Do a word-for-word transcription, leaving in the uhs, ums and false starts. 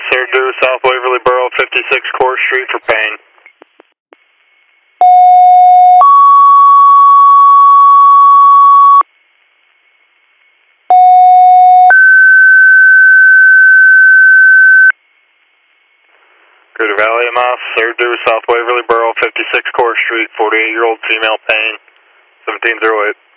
sir, due South Waverly Borough, fifty-six Court Street for pain. Greater Valley M S, sir, due South Waverly Borough, fifty-six Court Street, forty-eight year old female pain, seventeen oh eight.